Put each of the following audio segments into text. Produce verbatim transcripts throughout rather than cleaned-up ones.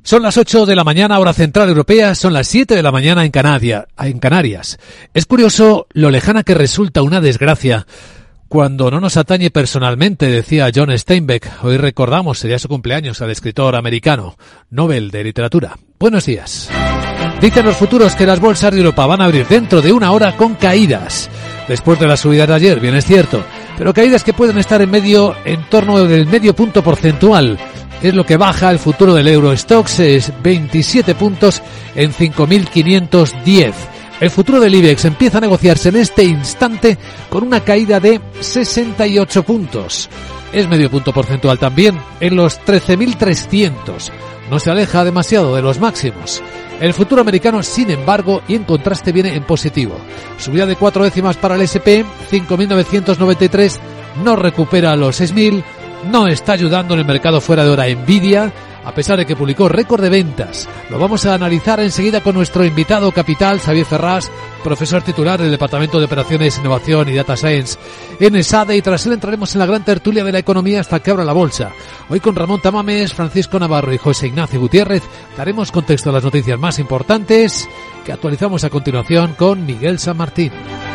Son las ocho de la mañana, hora central europea, son las siete de la mañana en Canarias. En Canarias. Es curioso lo lejana que resulta una desgracia cuando no nos atañe personalmente, decía John Steinbeck. Hoy recordamos, sería su cumpleaños, al escritor americano, Nobel de Literatura. Buenos días. Dicen los futuros que las bolsas de Europa van a abrir dentro de una hora con caídas. Después de la subida de ayer, bien es cierto, pero caídas que pueden estar en medio, en torno del medio punto porcentual. Es lo que baja el futuro del Eurostoxx, es veintisiete puntos en cinco mil quinientos diez. El futuro del IBEX empieza a negociarse en este instante con una caída de sesenta y ocho puntos. Es medio punto porcentual también en los trece mil trescientos. No se aleja demasiado de los máximos. El futuro americano, sin embargo, y en contraste, viene en positivo. Subida de cuatro décimas para el ese and pe, cinco mil novecientos noventa y tres, no recupera los seis mil. No está ayudando en el mercado fuera de hora Nvidia, a pesar de que publicó récord de ventas. Lo vamos a analizar enseguida con nuestro invitado capital, Xavier Ferrás, profesor titular del Departamento de Operaciones, Innovación y Data Science en ESADE, y tras él entraremos en la gran tertulia de la economía hasta que abra la bolsa. Hoy con Ramón Tamames, Francisco Navarro y José Ignacio Gutiérrez daremos contexto a las noticias más importantes que actualizamos a continuación con Miguel San Martín.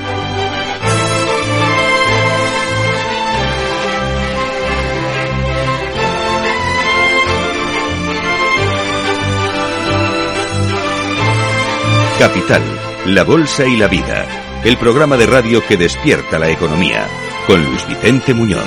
Capital, la bolsa y la vida. El programa de radio que despierta la economía. Con Luis Vicente Muñoz.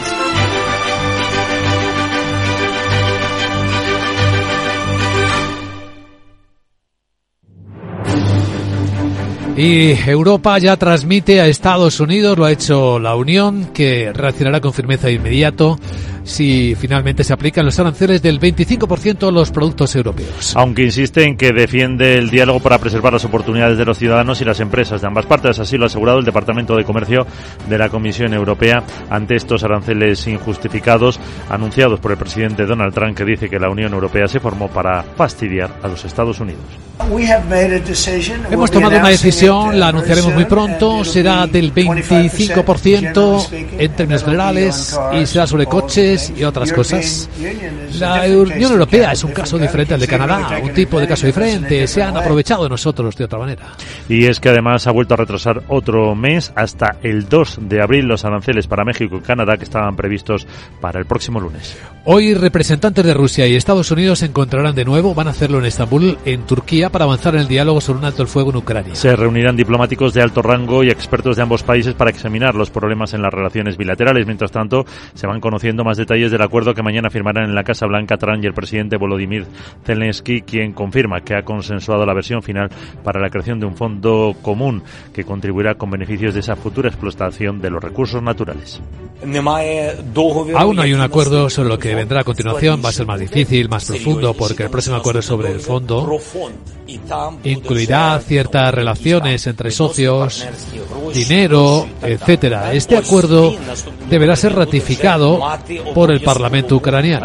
Y Europa ya transmite a Estados Unidos, lo ha hecho la Unión, que reaccionará con firmeza de inmediato si finalmente se aplican los aranceles del veinticinco por ciento a los productos europeos. Aunque insiste en que defiende el diálogo para preservar las oportunidades de los ciudadanos y las empresas de ambas partes. Así lo ha asegurado el Departamento de Comercio de la Comisión Europea ante estos aranceles injustificados anunciados por el presidente Donald Trump, que dice que la Unión Europea se formó para fastidiar a los Estados Unidos. Hemos tomado una decisión, la anunciaremos muy pronto, será del veinticinco por ciento en términos generales y será sobre coches y otras cosas. La Unión Europea es un caso diferente al de Canadá, un tipo de caso diferente, se han aprovechado de nosotros de otra manera. Y es que además ha vuelto a retrasar otro mes hasta el dos de abril los aranceles para México y Canadá que estaban previstos para el próximo lunes. Hoy representantes de Rusia y Estados Unidos se encontrarán de nuevo, van a hacerlo en Estambul, en Turquía, para avanzar en el diálogo sobre un alto el fuego en Ucrania. Se reunirán diplomáticos de alto rango y expertos de ambos países para examinar los problemas en las relaciones bilaterales. Mientras tanto, se van conociendo más detalles del acuerdo que mañana firmarán en la Casa Blanca Trump y el presidente Volodymyr Zelensky, quien confirma que ha consensuado la versión final para la creación de un fondo común que contribuirá con beneficios de esa futura explotación de los recursos naturales. Aún no hay un acuerdo sobre lo que vendrá a continuación, va a ser más difícil, más profundo, porque el próximo acuerdo sobre el fondo incluirá ciertas relaciones entre socios, dinero, etcétera. Este acuerdo deberá ser ratificado por el Parlamento ucraniano.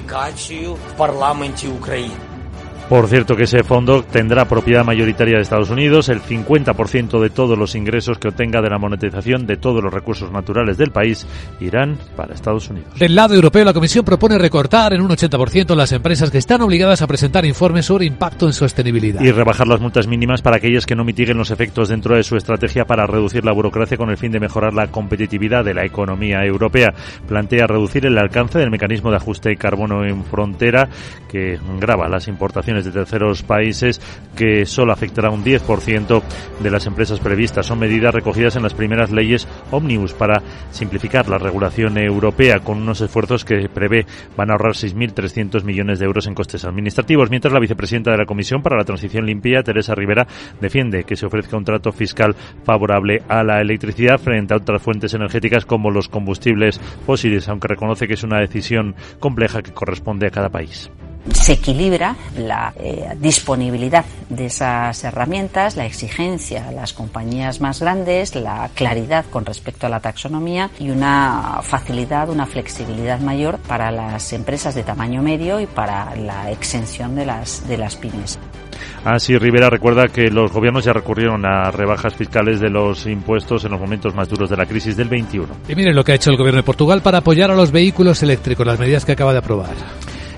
Por cierto que ese fondo tendrá propiedad mayoritaria de Estados Unidos, el cincuenta por ciento de todos los ingresos que obtenga de la monetización de todos los recursos naturales del país irán para Estados Unidos. Del lado europeo, la Comisión propone recortar en un ochenta por ciento las empresas que están obligadas a presentar informes sobre impacto en sostenibilidad. Y rebajar las multas mínimas para aquellas que no mitiguen los efectos dentro de su estrategia para reducir la burocracia con el fin de mejorar la competitividad de la economía europea. Plantea reducir el alcance del mecanismo de ajuste de carbono en frontera que grava las importaciones de terceros países, que solo afectará un diez por ciento de las empresas previstas. Son medidas recogidas en las primeras leyes Omnibus para simplificar la regulación europea, con unos esfuerzos que prevé van a ahorrar seis mil trescientos millones de euros en costes administrativos. Mientras, la vicepresidenta de la Comisión para la Transición Limpia, Teresa Rivera, defiende que se ofrezca un trato fiscal favorable a la electricidad frente a otras fuentes energéticas como los combustibles fósiles, aunque reconoce que es una decisión compleja que corresponde a cada país. Se equilibra la eh, disponibilidad de esas herramientas, la exigencia a las compañías más grandes, la claridad con respecto a la taxonomía y una facilidad, una flexibilidad mayor para las empresas de tamaño medio y para la exención de las, de las pymes. Así, Rivera recuerda que los gobiernos ya recurrieron a rebajas fiscales de los impuestos en los momentos más duros de la crisis del veintiuno. Y miren lo que ha hecho el gobierno de Portugal para apoyar a los vehículos eléctricos, las medidas que acaba de aprobar.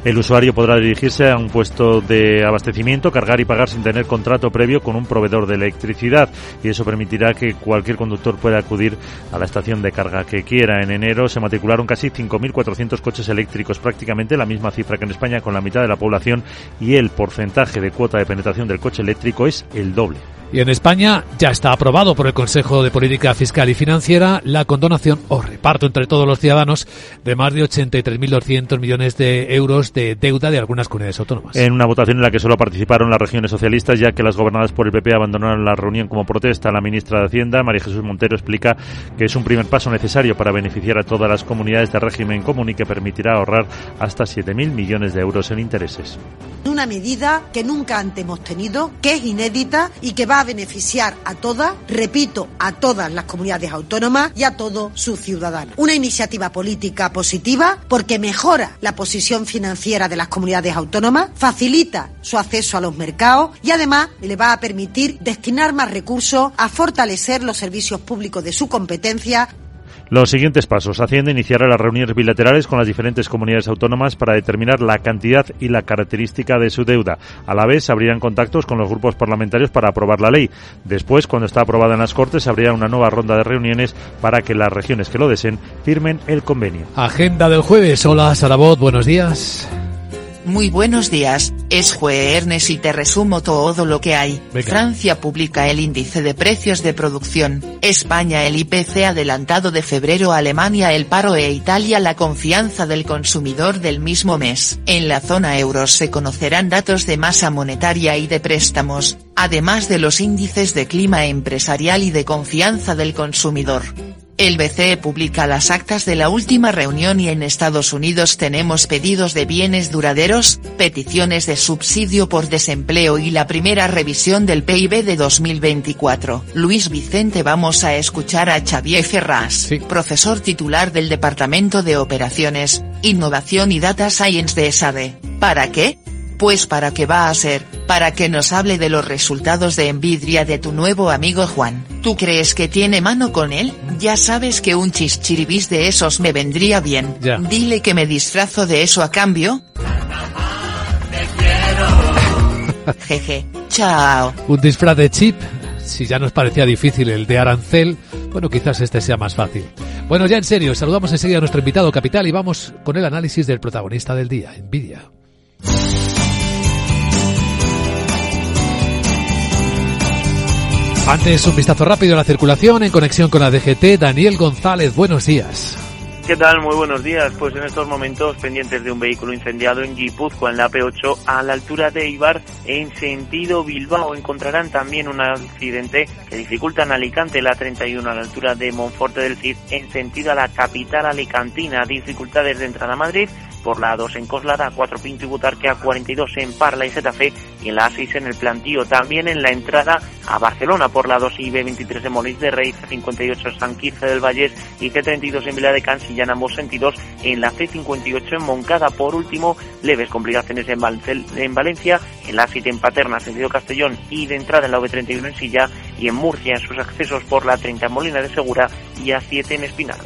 El usuario podrá dirigirse a un puesto de abastecimiento, cargar y pagar sin tener contrato previo con un proveedor de electricidad, y eso permitirá que cualquier conductor pueda acudir a la estación de carga que quiera. En enero se matricularon casi cinco mil cuatrocientos coches eléctricos, prácticamente la misma cifra que en España, con la mitad de la población, y el porcentaje de cuota de penetración del coche eléctrico es el doble. Y en España ya está aprobado por el Consejo de Política Fiscal y Financiera la condonación o reparto entre todos los ciudadanos de más de ochenta y tres mil doscientos millones de euros de deuda de algunas comunidades autónomas. En una votación en la que solo participaron las regiones socialistas, ya que las gobernadas por el P P abandonaron la reunión como protesta, la ministra de Hacienda, María Jesús Montero, explica que es un primer paso necesario para beneficiar a todas las comunidades de régimen común y que permitirá ahorrar hasta siete mil millones de euros en intereses. Una medida que nunca antes hemos tenido, que es inédita y que va a beneficiar a todas, repito, a todas las comunidades autónomas y a todos sus ciudadanos. Una iniciativa política positiva porque mejora la posición financiera de las comunidades autónomas, facilita su acceso a los mercados y además le va a permitir destinar más recursos a fortalecer los servicios públicos de su competencia. Los siguientes pasos. Hacienda iniciará las reuniones bilaterales con las diferentes comunidades autónomas para determinar la cantidad y la característica de su deuda. A la vez, se abrirán contactos con los grupos parlamentarios para aprobar la ley. Después, cuando está aprobada en las Cortes, se abrirá una nueva ronda de reuniones para que las regiones que lo deseen firmen el convenio. Agenda del jueves. Hola, Sarabot, buenos días. Muy buenos días, es jueves y te resumo todo lo que hay. Venga. Francia publica el índice de precios de producción, España el I P C adelantado de febrero, Alemania el paro e Italia la confianza del consumidor del mismo mes. En la zona euro se conocerán datos de masa monetaria y de préstamos, además de los índices de clima empresarial y de confianza del consumidor. El B C E publica las actas de la última reunión y en Estados Unidos tenemos pedidos de bienes duraderos, peticiones de subsidio por desempleo y la primera revisión del P I B de dos mil veinticuatro. Luis Vicente, vamos a escuchar a Xavier Ferraz, sí. profesor titular del Departamento de Operaciones, Innovación y Data Science de ESADE. ¿Para qué? Pues para qué va a ser, para que nos hable de los resultados de Nvidia de tu nuevo amigo Juan. ¿Tú crees que tiene mano con él? Ya sabes que un chischiribis de esos me vendría bien. Ya. Dile que me disfrazo de eso a cambio. Jeje, chao. Un disfraz de chip. Si ya nos parecía difícil el de arancel, bueno, quizás este sea más fácil. Bueno, ya en serio, saludamos enseguida a nuestro invitado capital y vamos con el análisis del protagonista del día, Nvidia. Antes, un vistazo rápido a la circulación en conexión con la D G T. Daniel González, buenos días. ¿Qué tal? Muy buenos días. Pues en estos momentos pendientes de un vehículo incendiado en Guipúzcoa, en la P ocho, a la altura de Eibar, en sentido Bilbao. Encontrarán también un accidente que dificulta en Alicante, la treinta y uno, a la altura de Monforte del Cid, en sentido a la capital alicantina. Dificultades de entrada a Madrid por la A dos en Coslada, A cuatro Pinto y Butarque, A cuarenta y dos en Parla y Getafe y en la A seis en el Plantío. También en la entrada a Barcelona por la A dos y B veintitrés en Molins de Rey, C cincuenta y ocho en San Quirze del Vallés y C treinta y dos en Viladecans y ya en ambos sentidos en la C cincuenta y ocho en Moncada. Por último, leves complicaciones en, Val- en Valencia, en la A siete en Paterna, sentido Castellón y de entrada en la V treinta y uno en Silla y en Murcia en sus accesos por la treinta en Molina de Segura y A siete en Espinardo.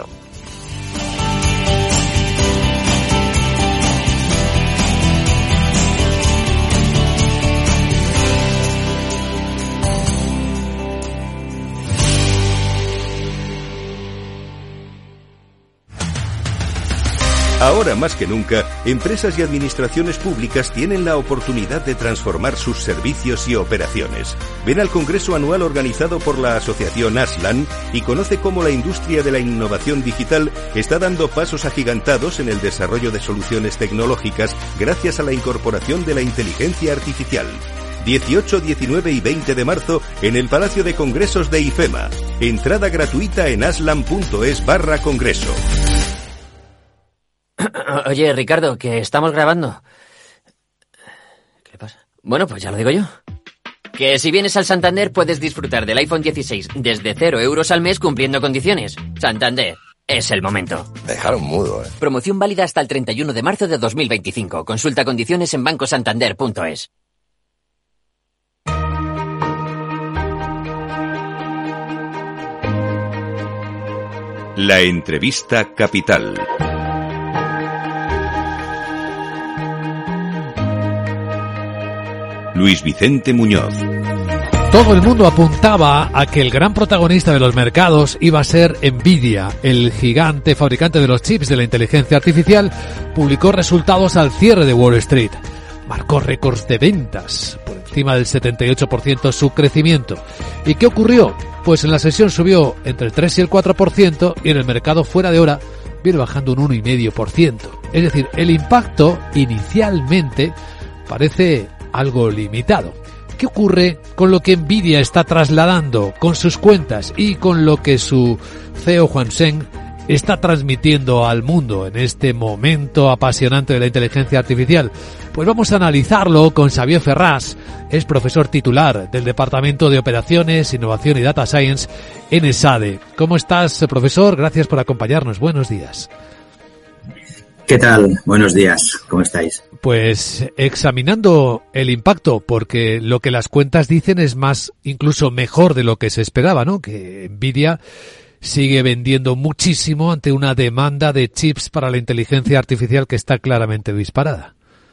Ahora más que nunca, empresas y administraciones públicas tienen la oportunidad de transformar sus servicios y operaciones. Ven al Congreso Anual organizado por la Asociación Aslan y conoce cómo la industria de la innovación digital está dando pasos agigantados en el desarrollo de soluciones tecnológicas gracias a la incorporación de la inteligencia artificial. dieciocho, diecinueve y veinte de marzo en el Palacio de Congresos de IFEMA. Entrada gratuita en aslan.es barra congreso. Oye, Ricardo, que estamos grabando. ¿Qué le pasa? Bueno, pues ya lo digo yo. Que si vienes al Santander puedes disfrutar del iPhone dieciséis desde cero euros al mes cumpliendo condiciones. Santander, es el momento. Me dejaron mudo, eh. Promoción válida hasta el treinta y uno de marzo de dos mil veinticinco. Consulta condiciones en banco santander punto es. La entrevista capital. Luis Vicente Muñoz. Todo el mundo apuntaba a que el gran protagonista de los mercados iba a ser Nvidia. El gigante fabricante de los chips de la inteligencia artificial publicó resultados al cierre de Wall Street. Marcó récords de ventas, por encima del setenta y ocho por ciento su crecimiento. ¿Y qué ocurrió? Pues en la sesión subió entre el tres y el cuatro por ciento y en el mercado fuera de hora viene bajando un uno coma cinco por ciento. Es decir, el impacto inicialmente parece algo limitado. ¿Qué ocurre con lo que Nvidia está trasladando con sus cuentas y con lo que su C E O Juan Zheng está transmitiendo al mundo en este momento apasionante de la inteligencia artificial? Pues vamos a analizarlo con Xavier Ferrás, es profesor titular del Departamento de Operaciones, Innovación y Data Science en ESADE. ¿Cómo estás, profesor? Gracias por acompañarnos. Buenos días. ¿Qué tal? Buenos días. ¿Cómo estáis? Pues examinando el impacto, porque lo que las cuentas dicen es más, incluso mejor de lo que se esperaba, ¿no? Que Nvidia sigue vendiendo muchísimo ante una demanda de chips para la inteligencia artificial que está claramente disparada.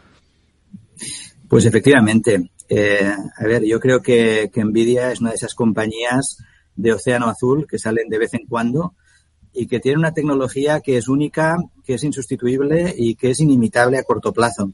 Pues efectivamente. Eh, a ver, yo creo que, que Nvidia es una de esas compañías de océano azul que salen de vez en cuando y que tiene una tecnología que es única, que es insustituible y que es inimitable a corto plazo.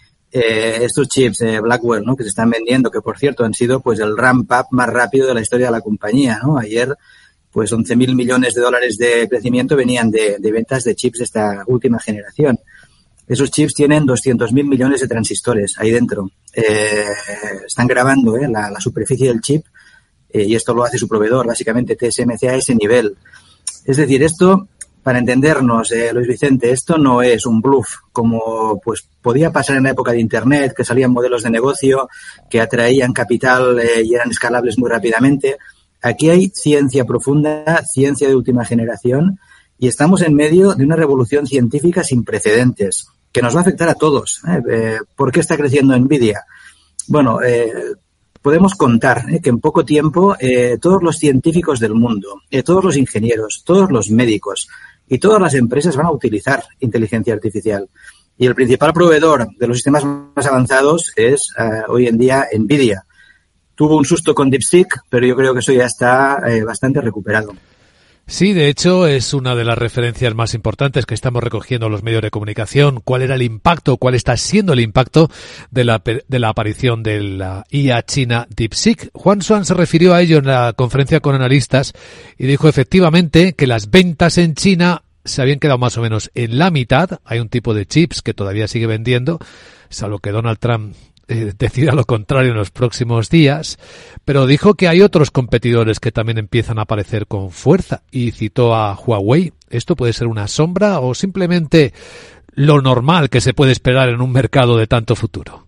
Eh, estos chips eh, Blackwell, ¿no?, que se están vendiendo, que por cierto han sido pues el ramp up más rápido de la historia de la compañía, ¿no? Ayer pues once mil millones de dólares de crecimiento venían de, de ventas de chips de esta última generación. Esos chips tienen doscientos mil millones de transistores ahí dentro. Eh, están grabando eh, la, la superficie del chip eh, y esto lo hace su proveedor, básicamente T S M C a ese nivel. Es decir, esto, para entendernos, eh, Luis Vicente, esto no es un bluff como pues podía pasar en la época de Internet, que salían modelos de negocio que atraían capital eh, y eran escalables muy rápidamente. Aquí hay ciencia profunda, ciencia de última generación y estamos en medio de una revolución científica sin precedentes que nos va a afectar a todos. ¿eh? Eh, ¿Por qué está creciendo Nvidia? Bueno, eh, podemos contar eh, que en poco tiempo eh, todos los científicos del mundo, eh, todos los ingenieros, todos los médicos y todas las empresas van a utilizar inteligencia artificial. Y el principal proveedor de los sistemas más avanzados es eh, hoy en día Nvidia. Tuvo un susto con DeepSeek, pero yo creo que eso ya está eh, bastante recuperado. Sí, de hecho, es una de las referencias más importantes que estamos recogiendo los medios de comunicación. ¿Cuál era el impacto, cuál está siendo el impacto de la, de la aparición de la I A china DeepSeek? Juan Swan se refirió a ello en la conferencia con analistas y dijo efectivamente que las ventas en China se habían quedado más o menos en la mitad. Hay un tipo de chips que todavía sigue vendiendo, salvo que Donald Trump eh, decida lo contrario en los próximos días, pero dijo que hay otros competidores que también empiezan a aparecer con fuerza y citó a Huawei. ¿Esto puede ser una sombra o simplemente lo normal que se puede esperar en un mercado de tanto futuro?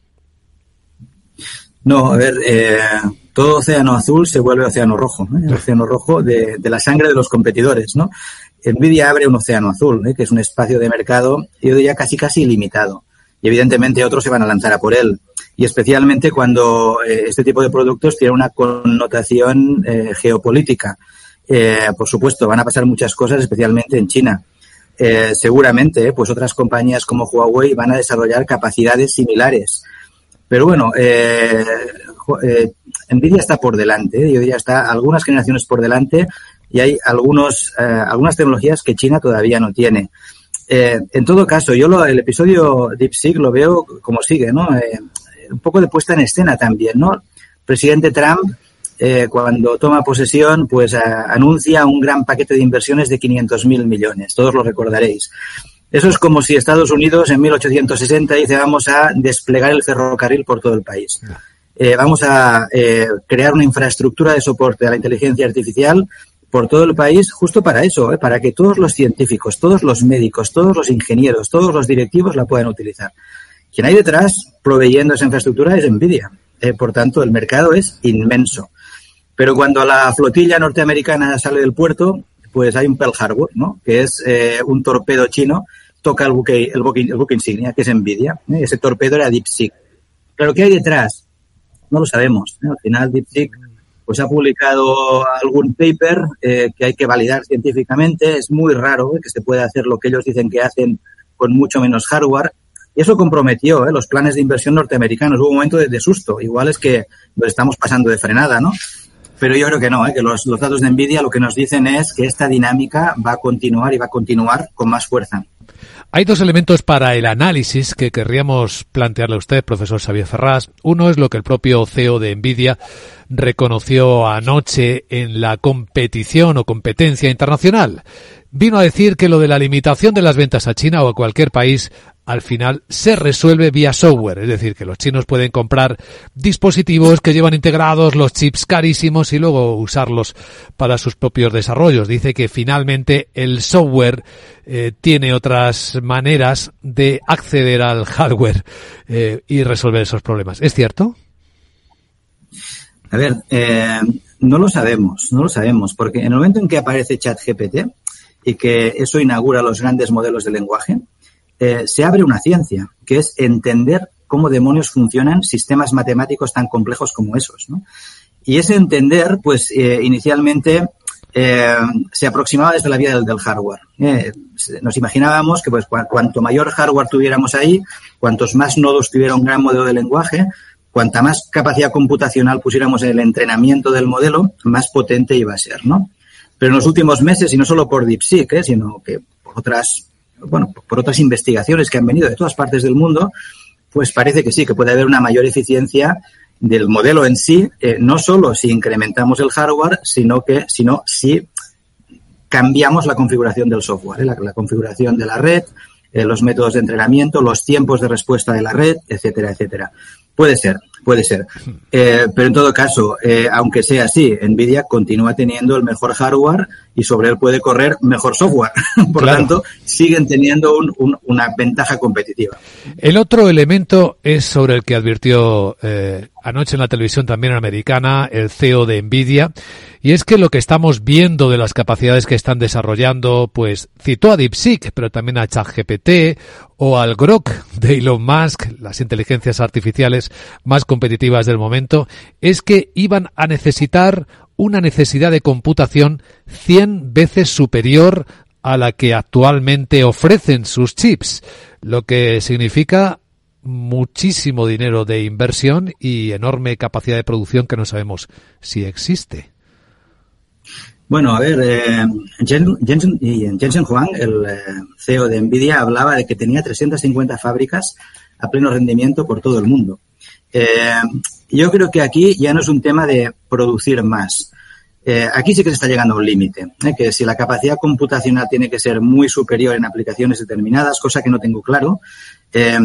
No, a ver, eh, todo océano azul se vuelve océano rojo, ¿eh? El océano rojo de, de la sangre de los competidores, ¿no? Nvidia abre un océano azul, ¿eh? Que es un espacio de mercado, yo diría casi casi ilimitado. Y evidentemente otros se van a lanzar a por él. Y especialmente cuando eh, este tipo de productos tiene una connotación eh, geopolítica. Eh, por supuesto, van a pasar muchas cosas, especialmente en China. Eh, seguramente, eh, pues otras compañías como Huawei van a desarrollar capacidades similares. Pero bueno, eh, eh, Nvidia está por delante, ¿eh? Yo diría está algunas generaciones por delante y hay algunos, eh, algunas tecnologías que China todavía no tiene. Eh, en todo caso, yo lo, el episodio DeepSeek lo veo como sigue, ¿no? Eh, un poco de puesta en escena también, ¿no? Presidente Trump, eh, cuando toma posesión, pues a, anuncia un gran paquete de inversiones de quinientos mil millones. Todos lo recordaréis. Eso es como si Estados Unidos en mil ochocientos sesenta dice vamos a desplegar el ferrocarril por todo el país. Eh, vamos a eh, crear una infraestructura de soporte a la inteligencia artificial por todo el país, justo para eso, ¿eh? Para que todos los científicos, todos los médicos, todos los ingenieros, todos los directivos la puedan utilizar. Quien hay detrás proveyendo esa infraestructura es Nvidia. Eh, por tanto, el mercado es inmenso. Pero cuando la flotilla norteamericana sale del puerto, pues hay un Pearl Harbor, ¿no? Que es eh, un torpedo chino, toca el buque, el buque, el buque insignia, que es Nvidia. ¿eh? Ese torpedo era DeepSeek. Pero ¿qué hay detrás? No lo sabemos. ¿eh? Al final, DeepSeek pues ha publicado algún paper eh, que hay que validar científicamente. Es muy raro eh, que se pueda hacer lo que ellos dicen que hacen con mucho menos hardware. Y eso comprometió ¿eh? los planes de inversión norteamericanos. Hubo un momento de, de susto. Igual es que lo estamos pasando de frenada, ¿no? Pero yo creo que no, ¿eh? que los, los datos de Nvidia lo que nos dicen es que esta dinámica va a continuar y va a continuar con más fuerza. Hay dos elementos para el análisis que querríamos plantearle a usted, profesor Xavier Ferrás. Uno es lo que el propio C E O de Nvidia reconoció anoche en la competición o competencia internacional. Vino a decir que lo de la limitación de las ventas a China o a cualquier país al final se resuelve vía software, es decir, que los chinos pueden comprar dispositivos que llevan integrados los chips carísimos y luego usarlos para sus propios desarrollos. Dice que finalmente el software eh, tiene otras maneras de acceder al hardware eh, y resolver esos problemas. ¿Es cierto? A ver, eh, no lo sabemos, no lo sabemos, porque en el momento en que aparece ChatGPT y que eso inaugura los grandes modelos de lenguaje, eh, se abre una ciencia, que es entender cómo demonios funcionan sistemas matemáticos tan complejos como esos, ¿no? Y ese entender, pues, eh, inicialmente eh, se aproximaba desde la vía del, del hardware. Eh, nos imaginábamos que, pues, cu- cuanto mayor hardware tuviéramos ahí, cuantos más nodos tuviera un gran modelo de lenguaje, cuanta más capacidad computacional pusiéramos en el entrenamiento del modelo, más potente iba a ser, ¿no? Pero en los últimos meses, y no solo por DeepSeek, ¿eh? sino que por otras, bueno, por otras investigaciones que han venido de todas partes del mundo, pues parece que sí, que puede haber una mayor eficiencia del modelo en sí, eh, no solo si incrementamos el hardware, sino que, sino si cambiamos la configuración del software, ¿eh? la, la configuración de la red, eh, los métodos de entrenamiento, los tiempos de respuesta de la red, etcétera, etcétera. Puede ser, puede ser. Eh, pero en todo caso, eh, aunque sea así, Nvidia continúa teniendo el mejor hardware y sobre él puede correr mejor software. Por lo claro. tanto, siguen teniendo un, un, una ventaja competitiva. El otro elemento es sobre el que advirtió eh, anoche en la televisión también americana el C E O de Nvidia, y es que lo que estamos viendo de las capacidades que están desarrollando, pues citó a DeepSeek, pero también a ChatGPT o al Grok de Elon Musk, las inteligencias artificiales más competitivas del momento, es que iban a necesitar una necesidad de computación cien veces superior a la que actualmente ofrecen sus chips, lo que significa muchísimo dinero de inversión y enorme capacidad de producción que no sabemos si existe. Bueno, a ver, eh, Jensen, Jensen Huang, el eh, C E O de Nvidia, hablaba de que tenía trescientas cincuenta fábricas a pleno rendimiento por todo el mundo. Eh, yo creo que aquí ya no es un tema de producir más. Eh, aquí sí que se está llegando a un límite, ¿eh? que si la capacidad computacional tiene que ser muy superior en aplicaciones determinadas, cosa que no tengo claro, eh,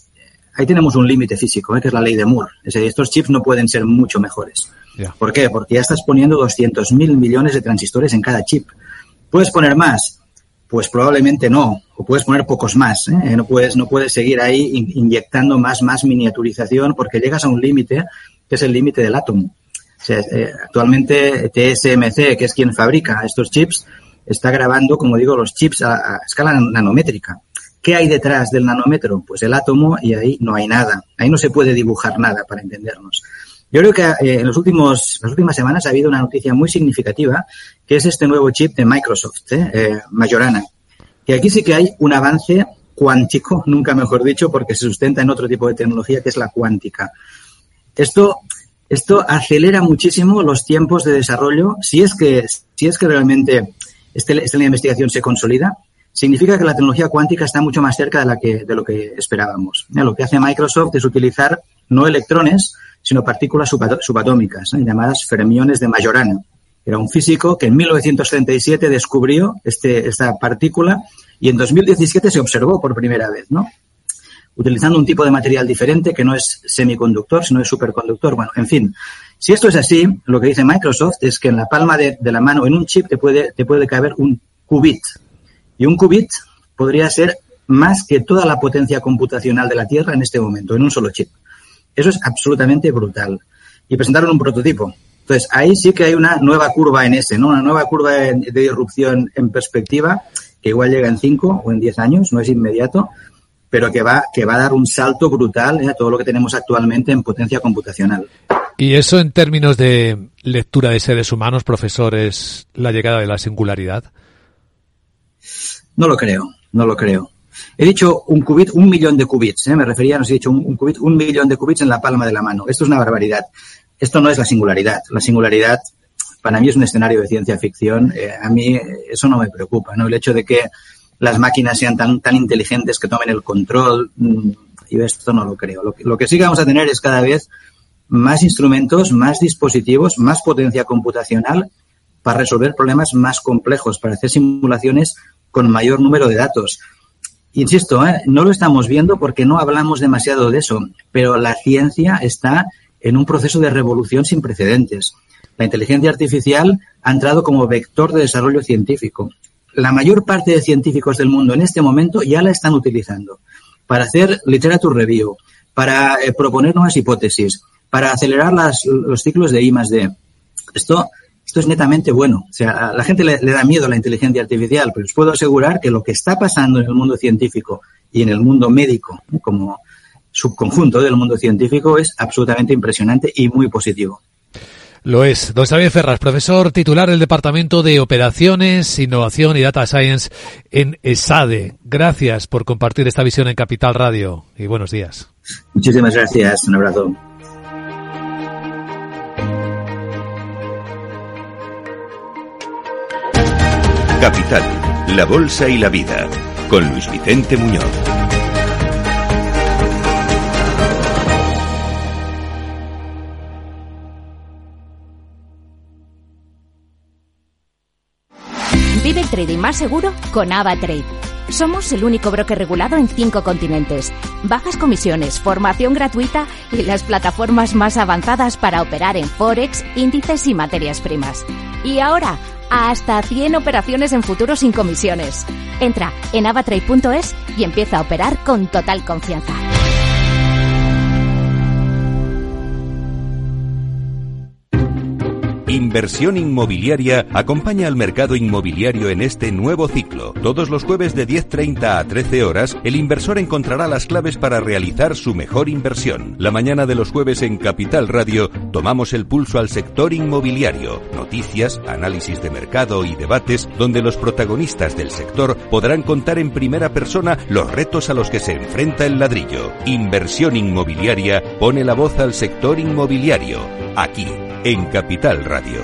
ahí tenemos un límite físico, ¿eh? que es la ley de Moore. Es decir, estos chips no pueden ser mucho mejores. Yeah. ¿Por qué? Porque ya estás poniendo doscientos mil millones de transistores en cada chip. ¿Puedes poner más? Pues probablemente no. O puedes poner pocos más. ¿eh? No puedes, no puedes seguir ahí in- inyectando más, más miniaturización porque llegas a un límite que es el límite del átomo. O sea, eh, actualmente T S M C, que es quien fabrica estos chips, está grabando, como digo, los chips a, a escala nanométrica. ¿Qué hay detrás del nanómetro? Pues el átomo, y ahí no hay nada. Ahí no se puede dibujar nada, para entendernos. Yo creo que eh, en los últimos, las últimas semanas ha habido una noticia muy significativa, que es este nuevo chip de Microsoft, eh, eh, Majorana. Que aquí sí que hay un avance cuántico, nunca mejor dicho, porque se sustenta en otro tipo de tecnología, que es la cuántica. Esto, esto acelera muchísimo los tiempos de desarrollo. Si es que, si es que realmente este, esta investigación se consolida, significa que la tecnología cuántica está mucho más cerca de la que, de lo que esperábamos. Lo que hace Microsoft es utilizar no electrones, sino partículas subatómicas, ¿eh? llamadas fermiones de Majorana. Era un físico que en mil novecientos treinta y siete descubrió este, esta partícula y en dos mil diecisiete se observó por primera vez, ¿no? Utilizando un tipo de material diferente que no es semiconductor, sino es superconductor. Bueno, en fin, si esto es así, lo que dice Microsoft es que en la palma de, de la mano, en un chip, te puede, te puede caber un qubit. Y un qubit podría ser más que toda la potencia computacional de la Tierra en este momento, en un solo chip. Eso es absolutamente brutal. Y presentaron un prototipo. Entonces, ahí sí que hay una nueva curva en ese, ¿no? Una nueva curva de, de disrupción en perspectiva, que igual llega en cinco o en diez años, no es inmediato, pero que va, que va a dar un salto brutal ¿eh? a todo lo que tenemos actualmente en potencia computacional. ¿Y eso en términos de lectura de seres humanos, profesor, es la llegada de la singularidad? No lo creo, no lo creo. He dicho un qubit, un millón de qubits, ¿eh? Me refería, no sé, he dicho un, un qubit, un millón de qubits en la palma de la mano. Esto es una barbaridad. Esto no es la singularidad. La singularidad, para mí, es un escenario de ciencia ficción. Eh, a mí eso no me preocupa, ¿no? El hecho de que las máquinas sean tan, tan inteligentes que tomen el control, mmm, yo esto no lo creo. Lo que, lo que sí que vamos a tener es cada vez más instrumentos, más dispositivos, más potencia computacional para resolver problemas más complejos, para hacer simulaciones con mayor número de datos. Insisto, ¿eh? no lo estamos viendo porque no hablamos demasiado de eso, pero la ciencia está en un proceso de revolución sin precedentes. La inteligencia artificial ha entrado como vector de desarrollo científico. La mayor parte de científicos del mundo en este momento ya la están utilizando para hacer literature review, para eh, proponer nuevas hipótesis, para acelerar las, los ciclos de I más D. Esto, esto es netamente bueno. O sea, a la gente le, le da miedo a la inteligencia artificial, pero os puedo asegurar que lo que está pasando en el mundo científico y en el mundo médico, ¿eh? como subconjunto del mundo científico, es absolutamente impresionante y muy positivo. Lo es. Don Xavier Ferraz, profesor titular del Departamento de Operaciones, Innovación y Data Science en ESADE. Gracias por compartir esta visión en Capital Radio y buenos días. Muchísimas gracias. Un abrazo. Capital, la bolsa y la vida, con Luis Vicente Muñoz. Vive el trading más seguro con AvaTrade. Somos el único broker regulado en cinco continentes. Bajas comisiones, formación gratuita y las plataformas más avanzadas para operar en Forex, índices y materias primas. Y ahora, hasta cien operaciones en futuros sin comisiones. Entra en avatrade punto es y empieza a operar con total confianza. Inversión inmobiliaria acompaña al mercado inmobiliario en este nuevo ciclo. Todos los jueves de diez treinta a trece horas, el inversor encontrará las claves para realizar su mejor inversión. La mañana de los jueves en Capital Radio tomamos el pulso al sector inmobiliario. Noticias, análisis de mercado y debates donde los protagonistas del sector podrán contar en primera persona los retos a los que se enfrenta el ladrillo. Inversión inmobiliaria pone la voz al sector inmobiliario. Aquí, en Capital Radio.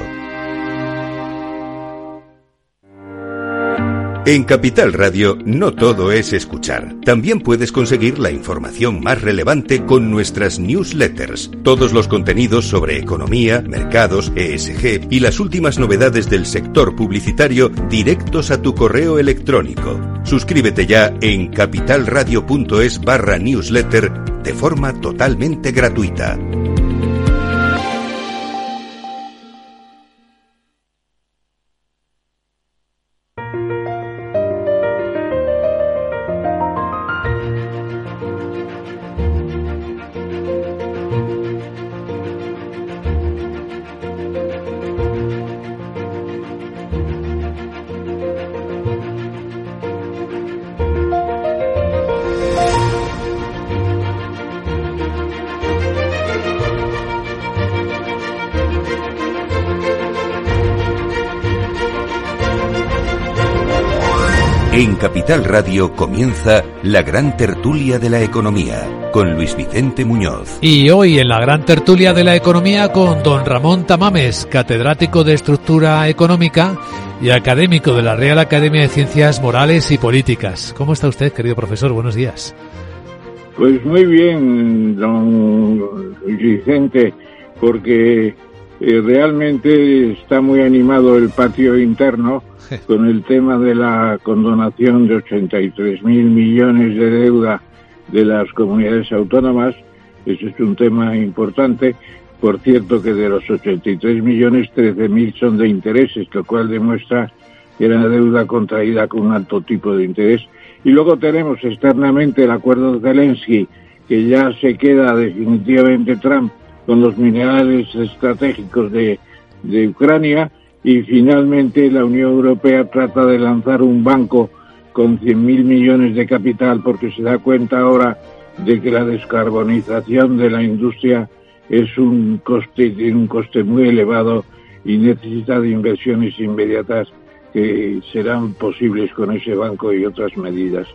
En Capital Radio no todo es escuchar. También puedes conseguir la información más relevante con nuestras newsletters. Todos los contenidos sobre economía, mercados, E S G y las últimas novedades del sector publicitario directos a tu correo electrónico. Suscríbete ya en capitalradio punto es barra newsletter de forma totalmente gratuita. En Capital Radio comienza la gran tertulia de la economía con Luis Vicente Muñoz. Y hoy en la gran tertulia de la economía con don Ramón Tamames, catedrático de Estructura Económica y académico de la Real Academia de Ciencias Morales y Políticas. ¿Cómo está usted, querido profesor? Buenos días. Pues muy bien, don Luis Vicente, porque eh, realmente está muy animado el patio interno con el tema de la condonación de ochenta y tres mil millones de deuda de las comunidades autónomas. Ese es un tema importante. Por cierto, que de los ochenta y tres millones, trece mil son de intereses, lo cual demuestra que era deuda contraída con un alto tipo de interés. Y luego tenemos externamente el acuerdo de Zelensky, que ya se queda definitivamente Trump con los minerales estratégicos de, de Ucrania. Y finalmente la Unión Europea trata de lanzar un banco con cien mil millones de capital porque se da cuenta ahora de que la descarbonización de la industria es un coste, tiene un coste muy elevado y necesita de inversiones inmediatas que serán posibles con ese banco y otras medidas.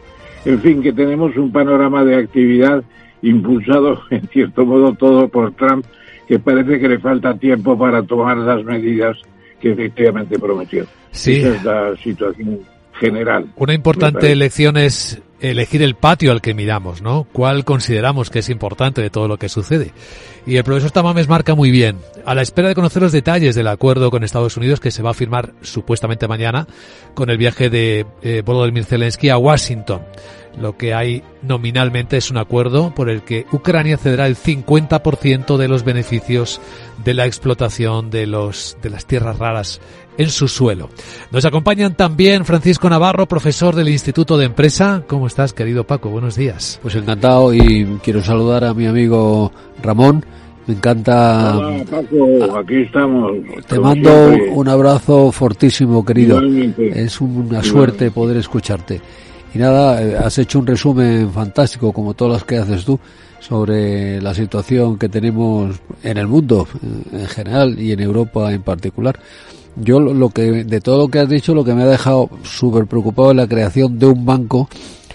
En fin, que tenemos un panorama de actividad impulsado, en cierto modo, todo por Trump, que parece que le falta tiempo para tomar las medidas que efectivamente prometió. Sí. Esa es la situación general. Una importante elección es elegir el patio al que miramos, ¿no? ¿Cuál consideramos que es importante de todo lo que sucede? Y el profesor Tamames marca muy bien. A la espera de conocer los detalles del acuerdo con Estados Unidos que se va a firmar supuestamente mañana con el viaje de eh, Volodymyr Zelensky a Washington. Lo que hay nominalmente es un acuerdo por el que Ucrania cederá el cincuenta por ciento de los beneficios de la explotación de los de las tierras raras en su suelo. Nos acompañan también Francisco Navarro, profesor del Instituto de Empresa. ¿Cómo estás, querido Paco? Buenos días. Pues encantado, y quiero saludar a mi amigo Ramón. Me encanta... Hola, Paco, aquí estamos. Te mando siempre un abrazo fortísimo, querido. Igualmente. Es una Igualmente. suerte poder escucharte. Y nada, has hecho un resumen fantástico, como todas las que haces tú, sobre la situación que tenemos en el mundo en general y en Europa en particular. Yo lo que, de todo lo que has dicho, lo que me ha dejado súper preocupado es la creación de un banco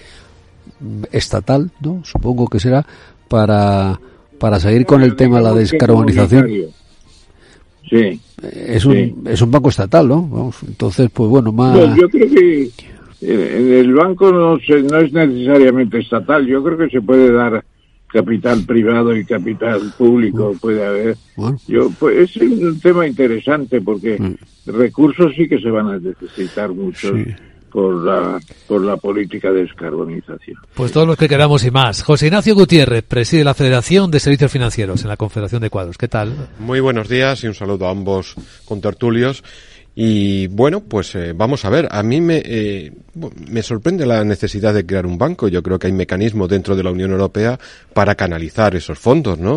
estatal, ¿no? Supongo que será para, para seguir con el tema de la descarbonización. Sí. Es un, sí. es un banco estatal, ¿no? Vamos, entonces, pues bueno, más... Pues yo creo que el banco no, se, no es necesariamente estatal. Yo creo que se puede dar capital privado y capital público, bueno, puede haber. Bueno. Yo, pues, es un tema interesante porque mm. recursos sí que se van a necesitar mucho sí. por la por la política de descarbonización. Pues todos los que queramos y más. José Ignacio Gutiérrez preside la Federación de Servicios Financieros en la Confederación de Cuadros. ¿Qué tal? Muy buenos días y un saludo a ambos contertulios. Y bueno, pues eh, vamos a ver, a mí me eh, me sorprende la necesidad de crear un banco. Yo creo que hay mecanismos dentro de la Unión Europea para canalizar esos fondos, ¿no?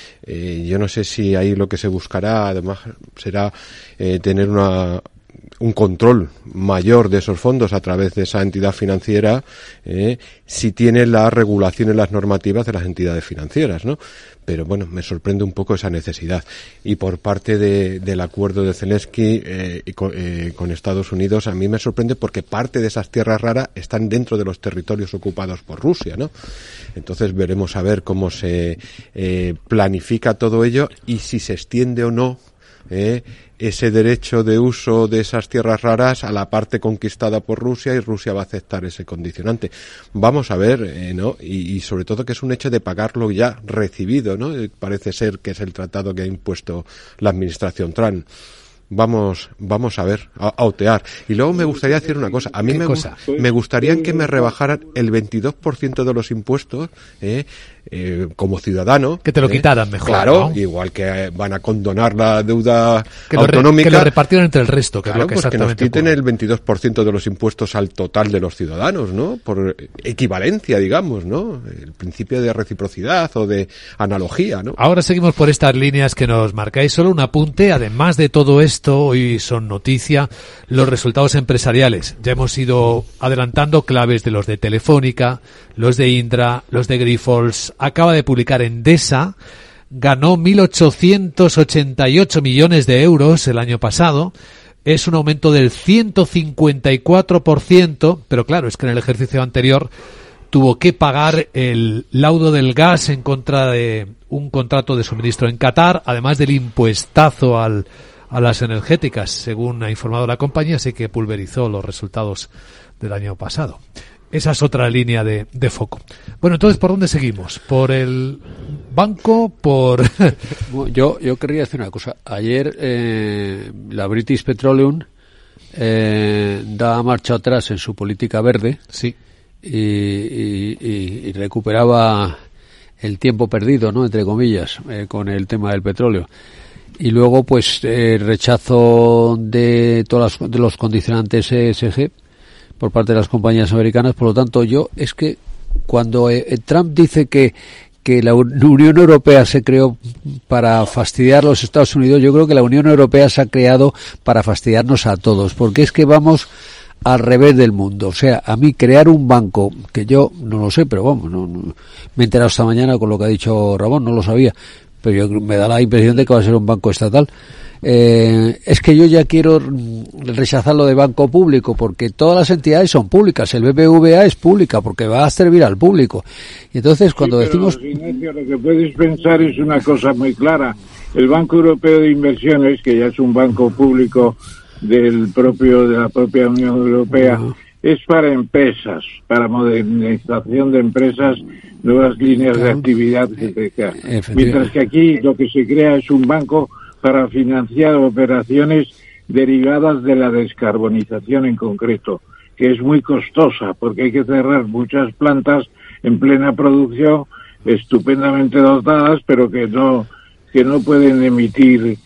Eh, yo no sé si ahí lo que se buscará, además, será eh, tener una un control mayor de esos fondos a través de esa entidad financiera, eh, si tiene las regulaciones, las normativas de las entidades financieras, ¿no? Pero bueno, me sorprende un poco esa necesidad. Y por parte de, del acuerdo de Zelensky eh, y con, eh, con Estados Unidos, a mí me sorprende porque parte de esas tierras raras están dentro de los territorios ocupados por Rusia, ¿no? Entonces veremos a ver cómo se eh, planifica todo ello y si se extiende o no eh, ese derecho de uso de esas tierras raras a la parte conquistada por Rusia, y Rusia va a aceptar ese condicionante. Vamos a ver, eh, ¿no? Y, y sobre todo que es un hecho de pagarlo ya recibido, ¿no? Eh, parece ser que es el tratado que ha impuesto la administración Trump. Vamos, vamos a ver, a, a otear. Y luego me gustaría decir una cosa. A mí me, me gustaría que me rebajaran el veintidós por ciento de los impuestos, eh, eh, como ciudadano. Que te lo eh, quitaran mejor, claro, ¿no? Igual que van a condonar la deuda que autonómica. Lo re, que lo repartieran entre el resto, que claro, es lo que pues exactamente que nos quiten ocurre. el veintidós por ciento de los impuestos al total de los ciudadanos, ¿no? Por equivalencia, digamos, ¿no? El principio de reciprocidad o de analogía, ¿no? Ahora seguimos por estas líneas que nos marcáis. Solo un apunte, además de todo esto, hoy son noticia los resultados empresariales. Ya hemos ido adelantando claves de los de Telefónica, los de Indra, los de Grifols. Acaba de publicar Endesa, ganó mil ochocientos ochenta y ocho millones de euros el año pasado. Es un aumento del ciento cincuenta y cuatro por ciento, pero claro, es que en el ejercicio anterior tuvo que pagar el laudo del gas en contra de un contrato de suministro en Qatar, además del impuestazo al a las energéticas, según ha informado la compañía, así que pulverizó los resultados del año pasado. Esa es otra línea de, de foco. Bueno, entonces, ¿por dónde seguimos? ¿Por el banco? ¿Por...? yo yo querría decir una cosa. Ayer eh, la British Petroleum eh, da marcha atrás en su política verde. Sí. Y, y, y, y recuperaba el tiempo perdido, ¿no?, entre comillas, eh, con el tema del petróleo. Y luego, pues, eh, rechazo de todos de los condicionantes E S G por parte de las compañías americanas. Por lo tanto, yo es que cuando eh, Trump dice que que la Unión Europea se creó para fastidiar a los Estados Unidos, yo creo que la Unión Europea se ha creado para fastidiarnos a todos, porque es que vamos al revés del mundo. O sea, a mí crear un banco, que yo no lo sé, pero vamos, no, no me he enterado esta mañana con lo que ha dicho Ramón, no lo sabía, pero yo me da la impresión de que va a ser un banco estatal. Eh, es que yo ya quiero rechazar lo de banco público, porque todas las entidades son públicas. El B B V A es pública porque va a servir al público. Y entonces cuando sí, pero, decimos... Ignacio, lo que puedes pensar es una cosa muy clara. El Banco Europeo de Inversiones, que ya es un banco público del propio de la propia Unión Europea, uh-huh. es para empresas, para modernización de empresas, nuevas líneas claro. de actividad, etcétera. Mientras que aquí lo que se crea es un banco para financiar operaciones derivadas de la descarbonización en concreto, que es muy costosa, porque hay que cerrar muchas plantas en plena producción, estupendamente dotadas, pero que no que no pueden emitir,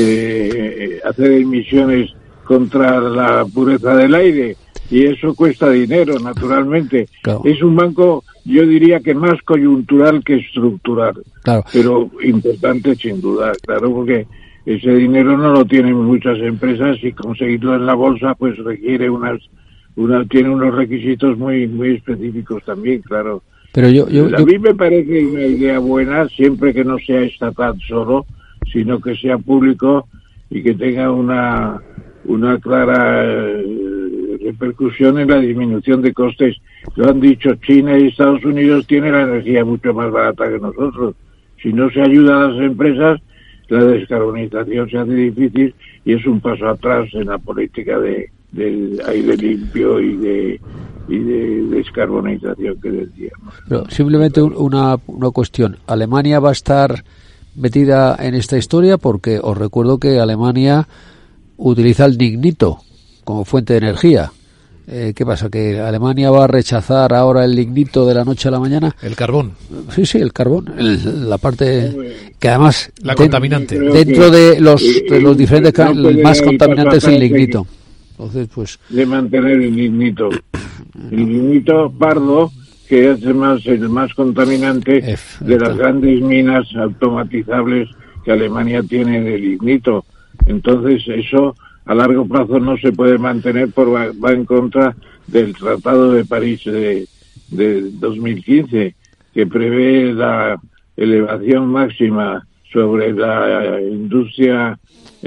eh, hacer emisiones contra la pureza del aire, y eso cuesta dinero, naturalmente. Claro. Es un banco, yo diría que más coyuntural que estructural, claro. pero importante sin duda, claro, porque ese dinero no lo tienen muchas empresas y conseguirlo en la bolsa pues requiere unas, una, tiene unos requisitos muy muy específicos también, claro. Pero yo, yo, a mí me parece una idea buena siempre que no sea estatal solo, sino que sea público y que tenga una una clara eh, repercusión en la disminución de costes. Lo han dicho, China y Estados Unidos tienen la energía mucho más barata que nosotros. Si no se ayuda a las empresas, la descarbonización se hace difícil y es un paso atrás en la política de del aire limpio y de y de descarbonización que decíamos. Pero simplemente una una cuestión. ¿Alemania va a estar metida en esta historia? Porque os recuerdo que Alemania utiliza el lignito como fuente de energía. Eh, ¿Qué pasa? ¿Que Alemania va a rechazar ahora el lignito de la noche a la mañana? El carbón. Sí, sí, el carbón. El, la parte que además... La de, contaminante. Dentro de los, de los diferentes... No el más contaminante es el lignito. Entonces, pues... De mantener el lignito. El lignito pardo, que es el más, el más contaminante F, de las grandes minas automatizables que Alemania tiene de lignito. Entonces, eso... a largo plazo no se puede mantener, por va, va en contra del Tratado de París de, de dos mil quince, que prevé la elevación máxima sobre la industria,